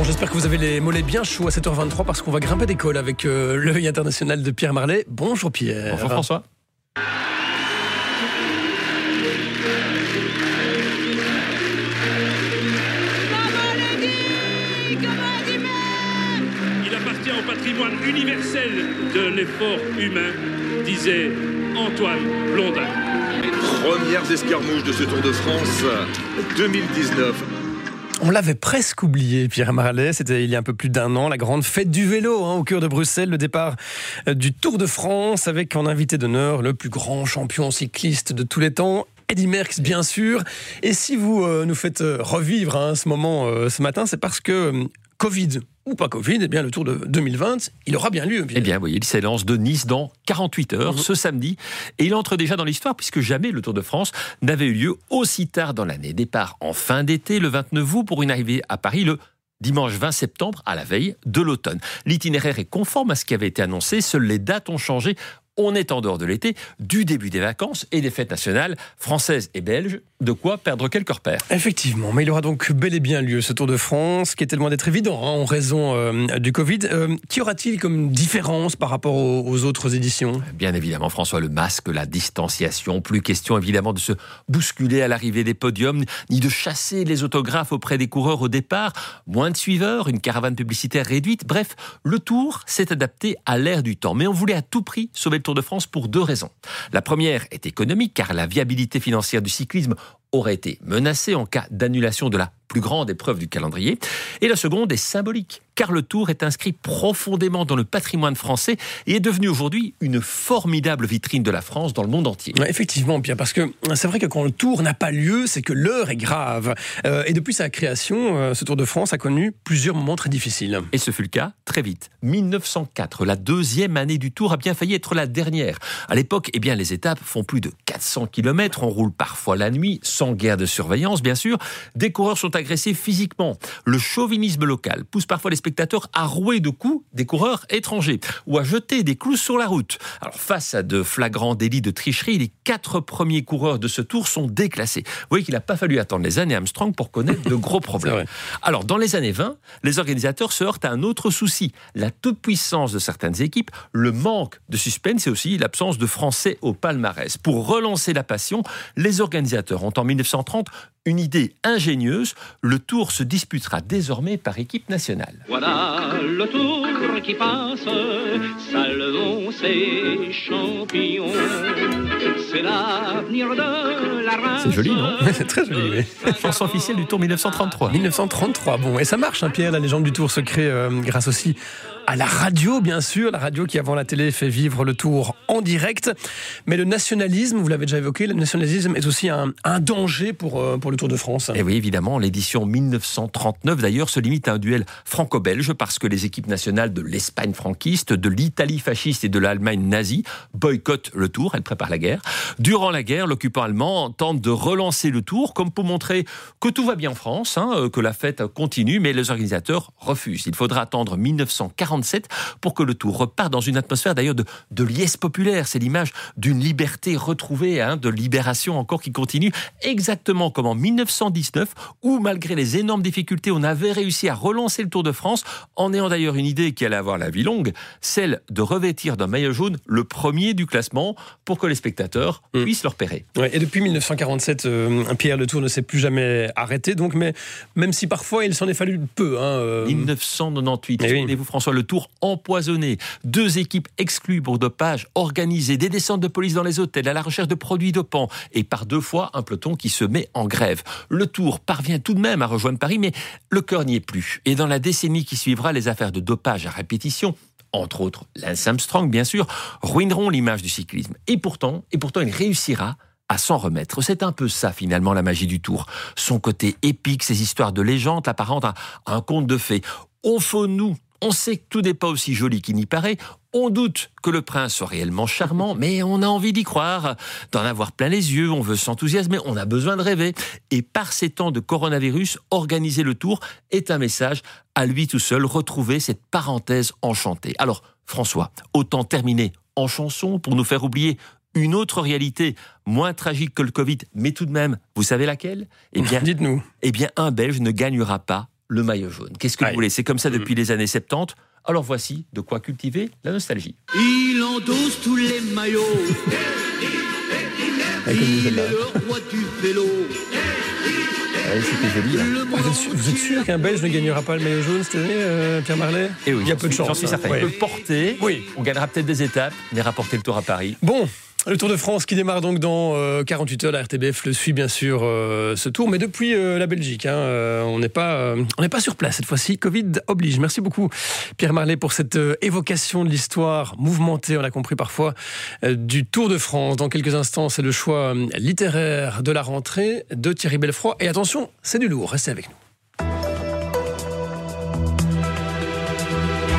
Bon, j'espère que vous avez les mollets bien chauds à 7h23 parce qu'on va grimper des cols avec l'œil international de Pierre Marlet. Bonjour Pierre. Bonjour François. Il appartient au patrimoine universel de l'effort humain, disait Antoine Blondin. Les premières escarmouches de ce Tour de France 2019. On l'avait presque oublié, Pierre Marlet. C'était il y a un peu plus d'1 an, la grande fête du vélo au cœur de Bruxelles, le départ du Tour de France avec en invité d'honneur le plus grand champion cycliste de tous les temps, Eddy Merckx, bien sûr. Et si vous nous faites revivre ce moment ce matin, c'est parce que Covid ou pas Covid, eh bien, le Tour de 2020, il aura bien lieu. Eh bien, oui, il s'élance de Nice dans 48 heures, ce samedi. Et il entre déjà dans l'histoire, puisque jamais le Tour de France n'avait eu lieu aussi tard dans l'année. Départ en fin d'été, le 29 août, pour une arrivée à Paris le dimanche 20 septembre, à la veille de l'automne. L'itinéraire est conforme à ce qui avait été annoncé, seules les dates ont changé. On est en dehors de l'été, du début des vacances et des fêtes nationales françaises et belges, de quoi perdre quelques repères. Effectivement, mais il aura donc bel et bien lieu ce Tour de France, qui est tellement d'être évident en raison du Covid. Qu'y aura-t-il comme différence par rapport aux autres éditions ? Bien évidemment, François, le masque, la distanciation, plus question évidemment de se bousculer à l'arrivée des podiums, ni de chasser les autographes auprès des coureurs au départ, moins de suiveurs, une caravane publicitaire réduite, bref, le Tour s'est adapté à l'ère du temps. Mais on voulait à tout prix sauver le Tour de France pour 2 raisons. La première est économique, car la viabilité financière du cyclisme aurait été menacée en cas d'annulation de la plus grande épreuve du calendrier. Et la seconde est symbolique, car le Tour est inscrit profondément dans le patrimoine français et est devenu aujourd'hui une formidable vitrine de la France dans le monde entier. Ouais, effectivement, Pierre, parce que c'est vrai que quand le Tour n'a pas lieu, c'est que l'heure est grave. Et depuis sa création, ce Tour de France a connu plusieurs moments très difficiles. Et ce fut le cas très vite. 1904, la 2e année du Tour, a bien failli être la dernière. À l'époque, eh bien, les étapes font plus de 400 km, on roule parfois la nuit, sans guère de surveillance, bien sûr. Des coureurs sont agressés physiquement. Le chauvinisme local pousse parfois les spectateurs à rouer de coups des coureurs étrangers ou à jeter des clous sur la route. Alors, face à de flagrants délits de tricherie, les 4 premiers coureurs de ce Tour sont déclassés. Vous voyez qu'il n'a pas fallu attendre les années Armstrong pour connaître de gros problèmes. Alors, dans les années 20, les organisateurs se heurtent à un autre souci, la toute-puissance de certaines équipes, le manque de suspense et aussi l'absence de Français au palmarès. Pour relancer la passion, les organisateurs ont en 1930 une idée ingénieuse, le Tour se disputera désormais par équipe nationale. Voilà le Tour qui passe, saluons ses champions, c'est l'avenir de la race. C'est joli, non ? C'est très joli, oui. Chanson officielle du Tour 1933. 1933, bon, et ça marche, Pierre, la légende du Tour se crée grâce aussi à la radio, bien sûr, la radio qui, avant la télé, fait vivre le Tour en direct. Mais le nationalisme, vous l'avez déjà évoqué, le nationalisme est aussi un danger pour le Tour de France. Et oui, évidemment, l'édition 1939, d'ailleurs, se limite à un duel franco-belge parce que les équipes nationales de l'Espagne franquiste, de l'Italie fasciste et de l'Allemagne nazie boycottent le Tour, elles préparent la guerre. Durant la guerre, l'occupant allemand tente de relancer le Tour, comme pour montrer que tout va bien en France, que la fête continue, mais les organisateurs refusent. Il faudra attendre 1947 pour que le Tour reparte dans une atmosphère d'ailleurs de liesse populaire. C'est l'image d'une liberté retrouvée, de libération encore qui continue, exactement comme en 1919, où malgré les énormes difficultés, on avait réussi à relancer le Tour de France, en ayant d'ailleurs une idée qui allait avoir la vie longue, celle de revêtir d'un maillot jaune le premier du classement pour que les spectateurs puissent le repérer. Ouais, et depuis 1947, Pierre, le Tour ne s'est plus jamais arrêté, donc, mais même si parfois il s'en est fallu peu. 1998, souvenez-vous François, le Tour empoisonné, 2 équipes exclues pour dopage, organisées, des descentes de police dans les hôtels, à la recherche de produits dopants, et par 2 fois un peloton qui se met en grève. Le Tour parvient tout de même à rejoindre Paris, mais le cœur n'y est plus. Et dans la décennie qui suivra, les affaires de dopage à répétition, entre autres Lance Armstrong bien sûr, ruineront l'image du cyclisme. Et pourtant, il réussira à s'en remettre. C'est un peu ça, finalement, la magie du Tour. Son côté épique, ses histoires de légende apparentes à un conte de fées. Au fond, nous, on sait que tout n'est pas aussi joli qu'il n'y paraît. On doute que le prince soit réellement charmant, mais on a envie d'y croire, d'en avoir plein les yeux, on veut s'enthousiasmer, on a besoin de rêver. Et par ces temps de coronavirus, organiser le Tour est un message à lui tout seul, retrouver cette parenthèse enchantée. Alors, François, autant terminer en chanson pour nous faire oublier une autre réalité moins tragique que le Covid, mais tout de même, vous savez laquelle ? Eh bien, dites-nous. Eh bien, un Belge ne gagnera pas le maillot jaune. Qu'est-ce que vous voulez ? C'est comme ça depuis les années 70. Alors voici de quoi cultiver la nostalgie. Il endosse tous les maillots. Il est le roi du vélo. C'était joli. Vous êtes sûr qu'un Belge ne gagnera pas le maillot jaune cette année, Pierre Marlet ? Et oui, il y a peu de chance. J'en suis certain. Il peut le porter. Oui. On gagnera peut-être des étapes, mais rapporter le Tour à Paris. Bon. Le Tour de France qui démarre donc dans 48 heures. La RTBF le suit bien sûr ce tour, mais depuis la Belgique. On n'est pas sur place cette fois-ci. Covid oblige. Merci beaucoup Pierre Marlet pour cette évocation de l'histoire mouvementée, on l'a compris parfois, du Tour de France. Dans quelques instants, c'est le choix littéraire de la rentrée de Thierry Belfroid. Et attention, c'est du lourd. Restez avec nous.